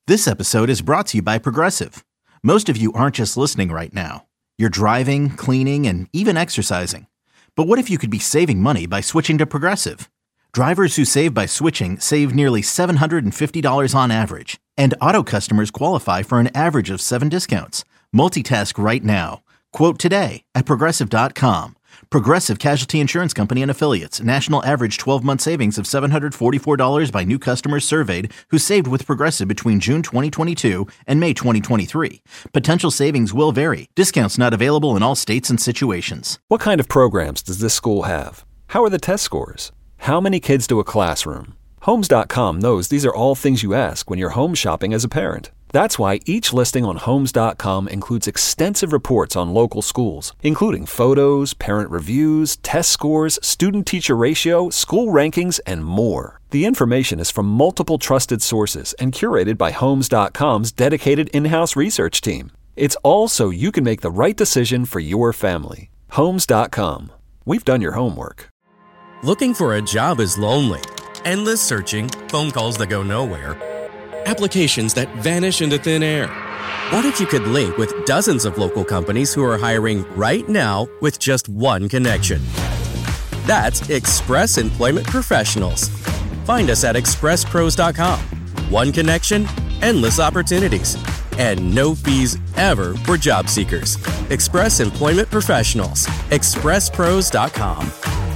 This episode is brought to you by Progressive. Most of you aren't just listening right now. You're driving, cleaning, and even exercising. But what if you could be saving money by switching to Progressive? Drivers who save by switching save nearly $750 on average. And auto customers qualify for an average of 7 discounts. Multitask right now. Quote today at Progressive.com. Progressive Casualty Insurance Company and Affiliates. National average 12-month savings of $744 by new customers surveyed who saved with Progressive between June 2022 and May 2023. Potential savings will vary. Discounts not available in all states and situations. What kind of programs does this school have? How are the test scores? How many kids do a classroom? Homes.com knows these are all things you ask when you're home shopping as a parent. That's why each listing on Homes.com includes extensive reports on local schools, including photos, parent reviews, test scores, student-teacher ratio, school rankings, and more. The information is from multiple trusted sources and curated by Homes.com's dedicated in-house research team. It's all so you can make the right decision for your family. Homes.com. We've done your homework. Looking for a job is lonely. Endless searching, phone calls that go nowhere, applications that vanish into thin air. What if you could link with dozens of local companies who are hiring right now with just one connection? That's Express Employment Professionals. Find us at expresspros.com. One connection, endless opportunities, and no fees ever for job seekers. Express Employment Professionals. expresspros.com.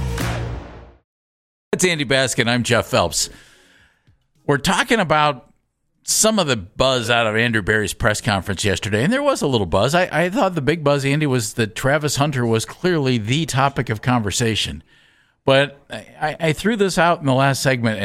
It's Andy Baskin. I'm Jeff Phelps. We're talking about some of the buzz out of Andrew Berry's press conference yesterday, and there was a little buzz. I thought the big buzz, Andy, was that Travis Hunter was clearly the topic of conversation. But I threw this out in the last segment,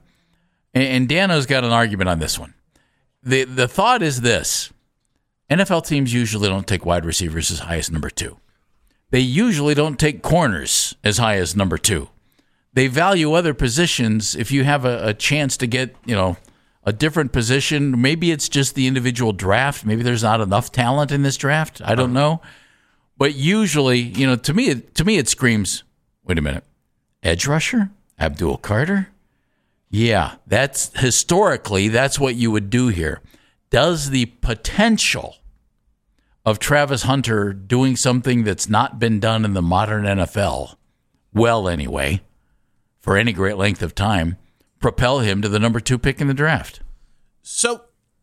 and Dano's got an argument on this one. The thought is this: NFL teams usually don't take wide receivers as high as number 2. They usually don't take corners as high as number 2. They value other positions if you have a chance to get, a different position. Maybe it's just the individual draft. Maybe there's not enough talent in this draft. I don't know. But usually, to me it screams, wait a minute, edge rusher? Abdul Carter? Yeah, historically, that's what you would do here. Does the potential of Travis Hunter doing something that's not been done in the modern NFL, well anyway, for any great length of time, propel him to the number 2 pick in the draft? So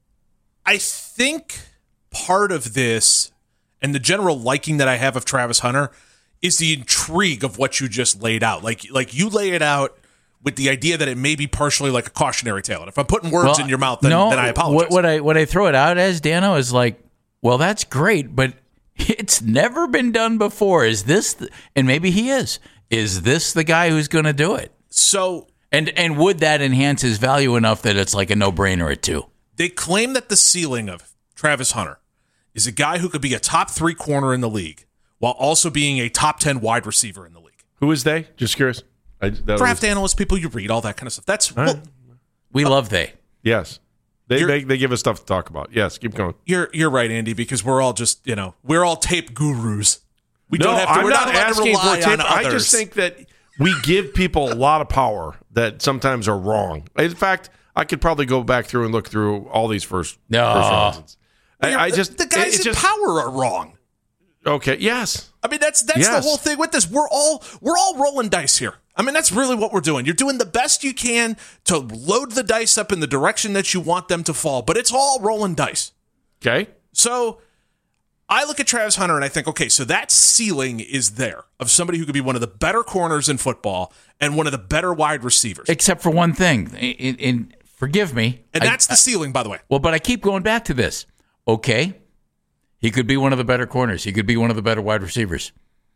I think part of this and the general liking that I have of Travis Hunter is the intrigue of what you just laid out. Like you lay it out with the idea that it may be partially like a cautionary tale. And if I'm putting words in your mouth, then I apologize. What I throw it out as, Dano, is like, well, that's great, but it's never been done before. Is this, and maybe he is this the guy who's going to do it? So, and would that enhance his value enough that it's like a no-brainer at 2? They claim that the ceiling of Travis Hunter is a guy who could be a top 3 corner in the league while also being a top 10 wide receiver in the league. Who is they? Just curious. Draft analysts, people you read, all that kind of stuff. We love they. Yes. They give us stuff to talk about. Yes, keep going. You're right, Andy, because we're all just, we're all tape gurus. We're not asking for rely on tape. others. I just think that we give people a lot of power that sometimes are wrong. In fact, I could probably go back through and look through all these first rounds. The guys in power are wrong. Okay. Yes. I mean, that's the whole thing with this. We're all rolling dice here. I mean, that's really what we're doing. You're doing the best you can to load the dice up in the direction that you want them to fall, but it's all rolling dice. Okay. So I look at Travis Hunter and I think, okay, so that ceiling is there of somebody who could be one of the better corners in football and one of the better wide receivers. Except for one thing. Forgive me. And that's the ceiling, by the way. Well, but I keep going back to this. Okay, he could be one of the better corners. He could be one of the better wide receivers.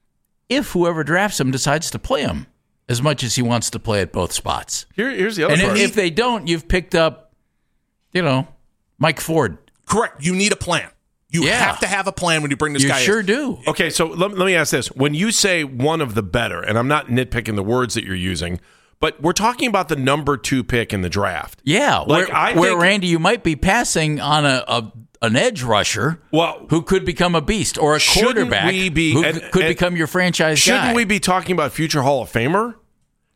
If whoever drafts him decides to play him as much as he wants to play at both spots. Here's the other part. And if they don't, you've picked up, Mike Ford. Correct. You need a plan. You have to have a plan when you bring this guy in. You sure do. Okay, so let me ask this. When you say one of the better, and I'm not nitpicking the words that you're using, but we're talking about the number 2 pick in the draft. Yeah, where Randy, you might be passing on an edge rusher who could become a beast, or a quarterback who could become your franchise guy. Shouldn't we be talking about future Hall of Famer?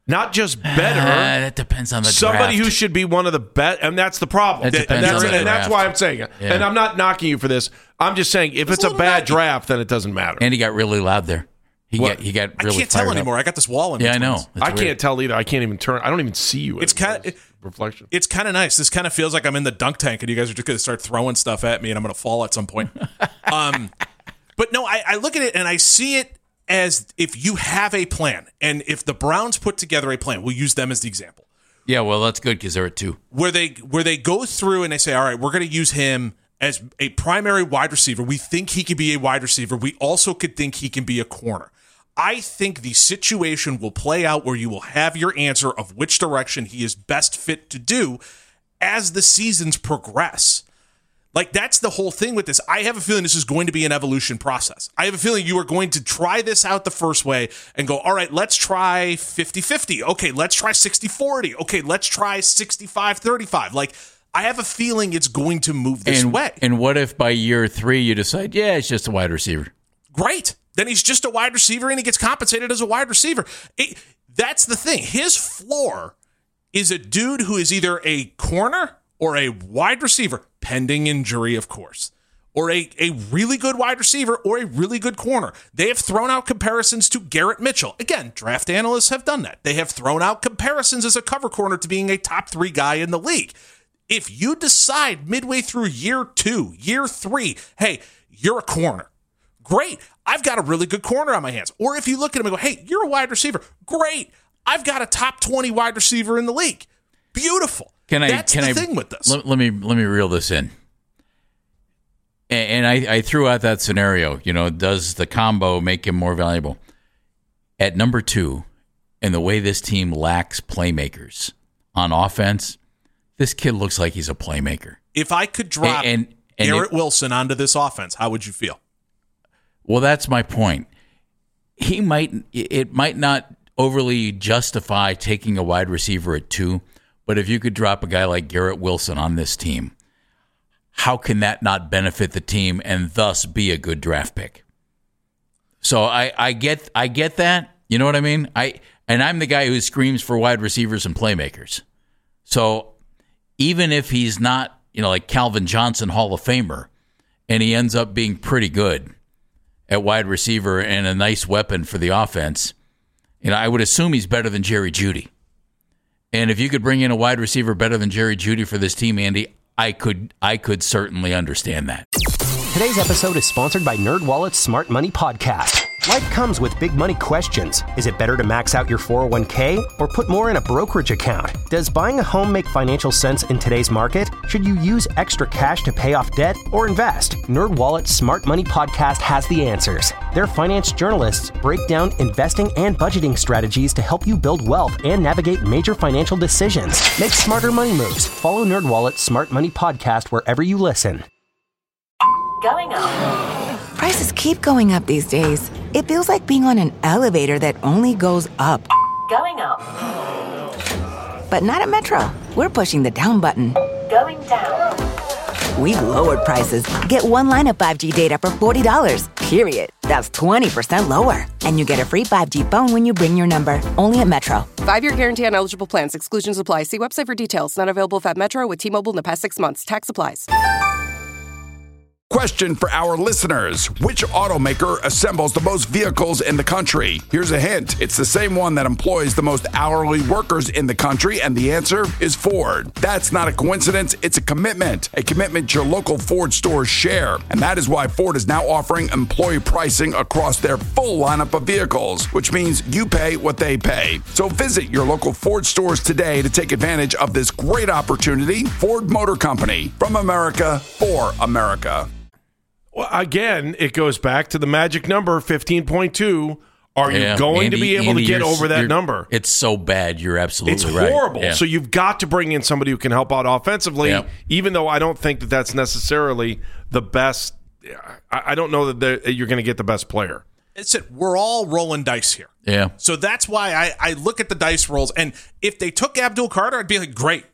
Not just better. That depends on the somebody draft. who should be one of the best, and that's the problem. That depends on the and that's draft. why I'm saying it. Yeah. And I'm not knocking you for this. I'm just saying if it's a bad draft, then it doesn't matter. And he got really loud there. He got really I can't fired tell up. anymore. I got this wall in Yeah, I between know. us. That's I weird. can't tell either. I can't even turn. I don't even see you. It's kind of reflection. It's kind of nice. This kind of feels like I'm in the dunk tank, and you guys are just going to start throwing stuff at me, and I'm going to fall at some point. But no, I look at it and I see it as if you have a plan, and if the Browns put together a plan, we'll use them as the example. Yeah, well, that's good because they're at 2. Where they go through and they say, all right, we're going to use him as a primary wide receiver. We think he could be a wide receiver. We also could think he can be a corner. I think the situation will play out where you will have your answer of which direction he is best fit to do as the seasons progress. Like, that's the whole thing with this. I have a feeling this is going to be an evolution process. I have a feeling you are going to try this out the first way and go, all right, let's try 50-50. Okay, let's try 60-40. Okay, let's try 65-35. Like, I have a feeling it's going to move this way. And what if by year 3 you decide, yeah, it's just a wide receiver? Great. Then he's just a wide receiver and he gets compensated as a wide receiver. That's the thing. His floor is a dude who is either a corner or a wide receiver, pending injury, of course, or a really good wide receiver or a really good corner. They have thrown out comparisons to Garrett Mitchell. Again, draft analysts have done that. They have thrown out comparisons as a cover corner to being a top 3 guy in the league. If you decide midway through year 2, year 3, hey, you're a corner, great, I've got a really good corner on my hands. Or if you look at him and go, hey, you're a wide receiver, great, I've got a top 20 wide receiver in the league. Beautiful. That's the thing with this. Let me reel this in. And I threw out that scenario. Does the combo make him more valuable? At number 2, and the way this team lacks playmakers on offense, this kid looks like he's a playmaker. If I could drop Garrett Wilson onto this offense, how would you feel? Well, that's my point. It might not overly justify taking a wide receiver at 2, but if you could drop a guy like Garrett Wilson on this team, how can that not benefit the team and thus be a good draft pick? So I get that. You know what I mean? I'm the guy who screams for wide receivers and playmakers. So even if he's not, like Calvin Johnson, Hall of Famer, and he ends up being pretty good at wide receiver and a nice weapon for the offense, I would assume he's better than Jerry Jeudy. And if you could bring in a wide receiver better than Jerry Jeudy for this team, Andy, I could certainly understand that. Today's episode is sponsored by NerdWallet's Smart Money Podcast. Life comes with big money questions. Is it better to max out your 401k or put more in a brokerage account? Does buying a home make financial sense in today's market? Should you use extra cash to pay off debt or invest? NerdWallet's Smart Money Podcast has the answers. Their finance journalists break down investing and budgeting strategies to help you build wealth and navigate major financial decisions. Make smarter money moves. Follow NerdWallet's Smart Money Podcast wherever you listen. Going up. Prices keep going up these days. It feels like being on an elevator that only goes up. Going up. But not at Metro. We're pushing the down button. Going down. We've lowered prices. Get one line of 5G data for $40, period. That's 20% lower. And you get a free 5G phone when you bring your number. Only at Metro. 5-year guarantee on eligible plans. Exclusions apply. See website for details. Not available at Metro with T-Mobile in the past 6 months. Tax applies. Question for our listeners. Which automaker assembles the most vehicles in the country? Here's a hint. It's the same one that employs the most hourly workers in the country, and the answer is Ford. That's not a coincidence. It's a commitment your local Ford stores share. And that is why Ford is now offering employee pricing across their full lineup of vehicles, which means you pay what they pay. So visit your local Ford stores today to take advantage of this great opportunity. Ford Motor Company, from America for America. Well, again, it goes back to the magic number, 15.2. Are you going to be able to get over that number? It's so bad. You're absolutely right. It's horrible. Yeah. So you've got to bring in somebody who can help out offensively, even though I don't think that that's necessarily the best. I don't know that you're going to get the best player. It's it. We're all rolling dice here. Yeah. So that's why I look at the dice rolls, and if they took Abdul Carter, I'd be like, great.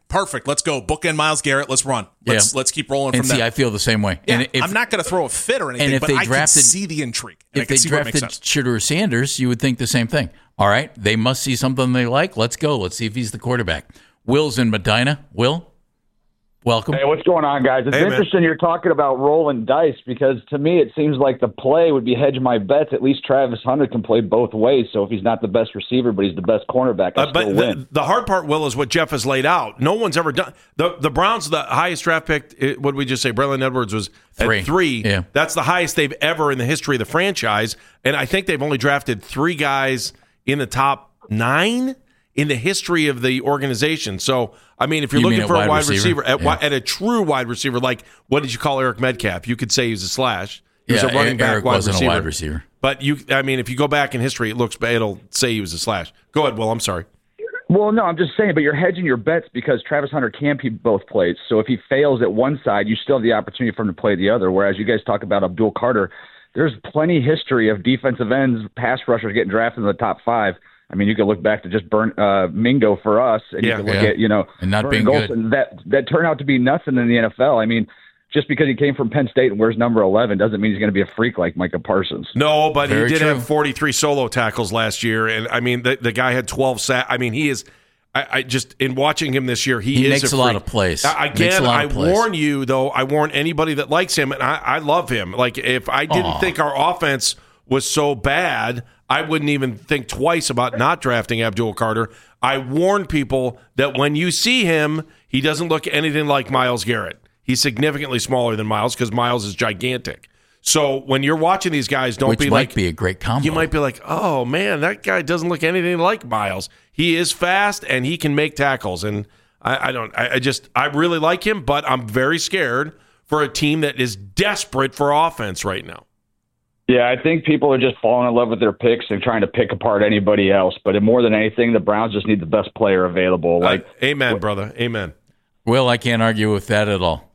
Perfect. Let's go. Bookend Myles Garrett. Let's run. Let's keep rolling and from there. I feel the same way. Yeah, and I'm not going to throw a fit or anything, but I can see the intrigue. If they drafted Shedeur Sanders, you would think the same thing. All right, they must see something they like. Let's go. Let's see if he's the quarterback. Will's in Medina. Will, welcome. Hey, what's going on, guys? It's interesting you're talking about rolling dice because to me it seems like the play would be hedge my bets. At least Travis Hunter can play both ways. So if he's not the best receiver, but he's the best cornerback, I still win. The hard part, Will, is what Jeff has laid out. No one's ever done. The Browns, the highest draft pick, what did we just say? Braylon Edwards was at 3. Yeah. That's the highest they've ever in the history of the franchise. And I think they've only drafted 3 guys in the top 9 in the history of the organization. So, I mean, if you're looking for a wide receiver at a true wide receiver, like what did you call Eric Metcalf? You could say he was a slash. He was a running back Eric wasn't a wide receiver. But if you go back in history, it'll say he was a slash. Go ahead, Will. I'm sorry. Well, no, I'm just saying, but you're hedging your bets because Travis Hunter can be both plays. So if he fails at one side, you still have the opportunity for him to play the other. Whereas you guys talk about Abdul Carter, there's plenty history of defensive ends, pass rushers getting drafted in the top 5. I mean, you could look back to just Mingo for us, and you could look at, and not being Golson, good. That turned out to be nothing in the NFL. I mean, just because he came from Penn State and wears number 11 doesn't mean he's going to be a freak like Micah Parsons. No, but he did have 43 solo tackles last year, and I mean, the guy had 12 sacks. I mean, he is. I just in watching him this year, he is makes a lot of plays. Again, I warn you though. I warn anybody that likes him, and I love him. Like if I didn't think our offense was so bad, I wouldn't even think twice about not drafting Abdul Carter. I warn people that when you see him, he doesn't look anything like Myles Garrett. He's significantly smaller than Myles because Myles is gigantic. So when you're watching these guys, Which might be a great combo. You might be like, oh man, that guy doesn't look anything like Myles. He is fast and he can make tackles. And I really like him, but I'm very scared for a team that is desperate for offense right now. Yeah, I think people are just falling in love with their picks and trying to pick apart anybody else. But more than anything, the Browns just need the best player available. Amen, brother. Amen. Well, I can't argue with that at all.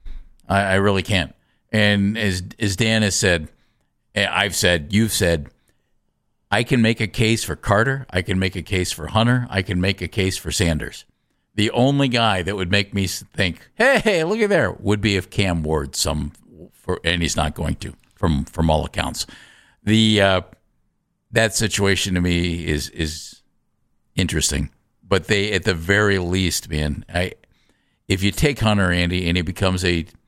I really can't. And as Dan has said, I've said, you've said, I can make a case for Carter. I can make a case for Hunter. I can make a case for Sanders. The only guy that would make me think, hey, look at there, would be if Cam Ward and he's not going to. From all accounts, that situation to me is interesting. But they, at the very least, man, if you take Hunter, Andy, and he becomes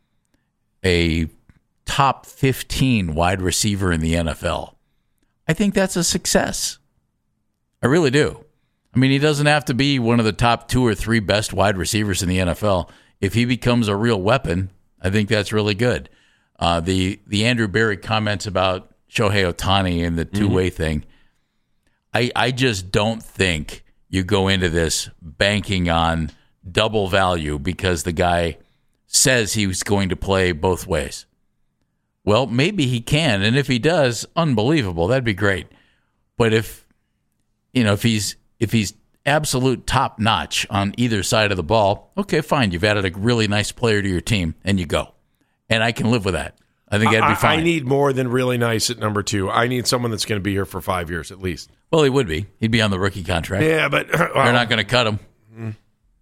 a top 15 wide receiver in the NFL, I think that's a success. I really do. I mean, he doesn't have to be one of the top 2 or 3 best wide receivers in the NFL. If he becomes a real weapon, I think that's really good. The Andrew Berry comments about Shohei Ohtani and the two-way thing, I just don't think you go into this banking on double value because the guy says he was going to play both ways. Well, maybe he can, and if he does, unbelievable. That'd be great. But if he's absolute top-notch on either side of the ball, okay, fine. You've added a really nice player to your team, and you go. And I can live with that. I think that'd be fine. I need more than really nice at number 2. I need someone that's going to be here for 5 years at least. Well, he would be. He'd be on the rookie contract. Yeah, but they're not going to cut him.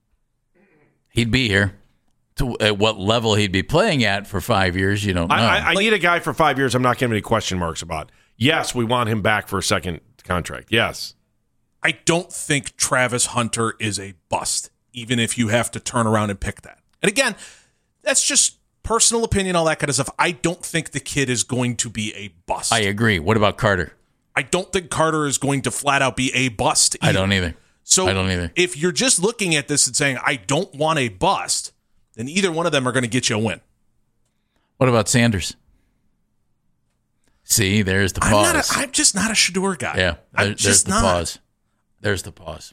He'd be here. At what level he'd be playing at for 5 years, you don't know. I need a guy for 5 years I'm not going to have any question marks about. Yes, we want him back for a second contract. Yes. I don't think Travis Hunter is a bust, even if you have to turn around and pick that. And again, that's just personal opinion, all that kind of stuff. I don't think the kid is going to be a bust. I agree. What about Carter? I don't think Carter is going to flat out be a bust either. I don't either. So if you're just looking at this and saying, I don't want a bust, then either one of them are going to get you a win. What about Sanders? See, there's the pause. I'm just not a Shedeur guy. Yeah, there's the pause. There's the pause.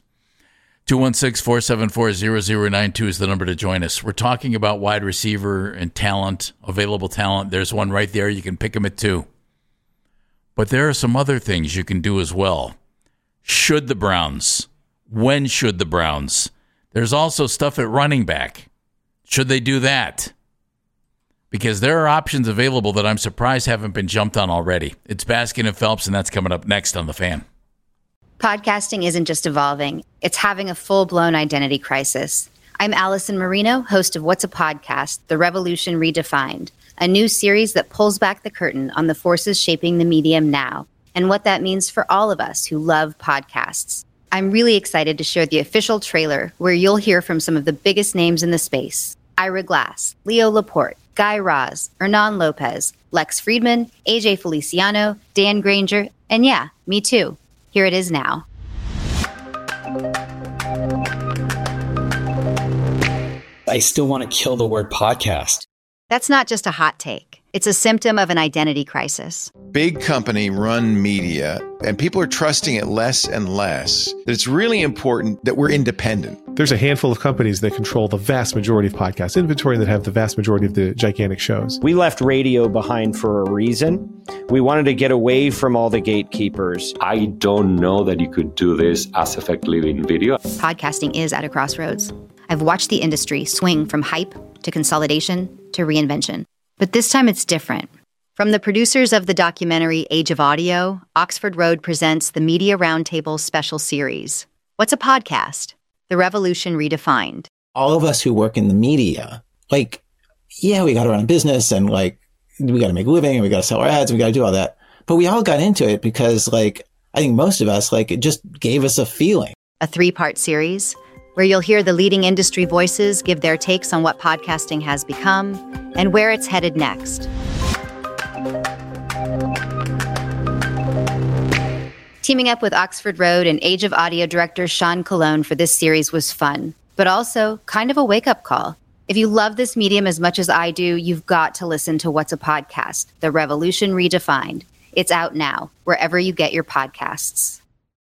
216-474-0092 is the number to join us. We're talking about wide receiver and talent, available talent. There's one right there. You can pick them at 2. But there are some other things you can do as well. Should the Browns? When should the Browns? There's also stuff at running back. Should they do that? Because there are options available that I'm surprised haven't been jumped on already. It's Baskin and Phelps, and that's coming up next on The Fan. Podcasting isn't just evolving. It's having a full-blown identity crisis. I'm Allison Marino, host of What's a Podcast? The Revolution Redefined, a new series that pulls back the curtain on the forces shaping the medium now and what that means for all of us who love podcasts. I'm really excited to share the official trailer where you'll hear from some of the biggest names in the space. Ira Glass, Leo Laporte, Guy Raz, Hernan Lopez, Lex Friedman, AJ Feliciano, Dan Granger, and yeah, me too. Here it is now. I still want to kill the word podcast. That's not just a hot take. It's a symptom of an identity crisis. Big company run media, and people are trusting it less and less. That it's really important that we're independent. There's a handful of companies that control the vast majority of podcast inventory and that have the vast majority of the gigantic shows. We left radio behind for a reason. We wanted to get away from all the gatekeepers. I don't know that you could do this as effectively in video. Podcasting is at a crossroads. I've watched the industry swing from hype to consolidation to reinvention. But this time it's different. From the producers of the documentary Age of Audio, Oxford Road presents the Media Roundtable special series. What's a podcast? The Revolution Redefined. All of us who work in the media, we got to run a business and we got to make a living and we got to sell our ads and we got to do all that. But we all got into it because I think most of us, it just gave us a feeling. A 3-part series where you'll hear the leading industry voices give their takes on what podcasting has become and where it's headed next. Teaming up with Oxford Road and Age of Audio director Sean Colon for this series was fun, but also kind of a wake-up call. If you love this medium as much as I do, you've got to listen to What's a Podcast? The Revolution Redefined. It's out now, wherever you get your podcasts.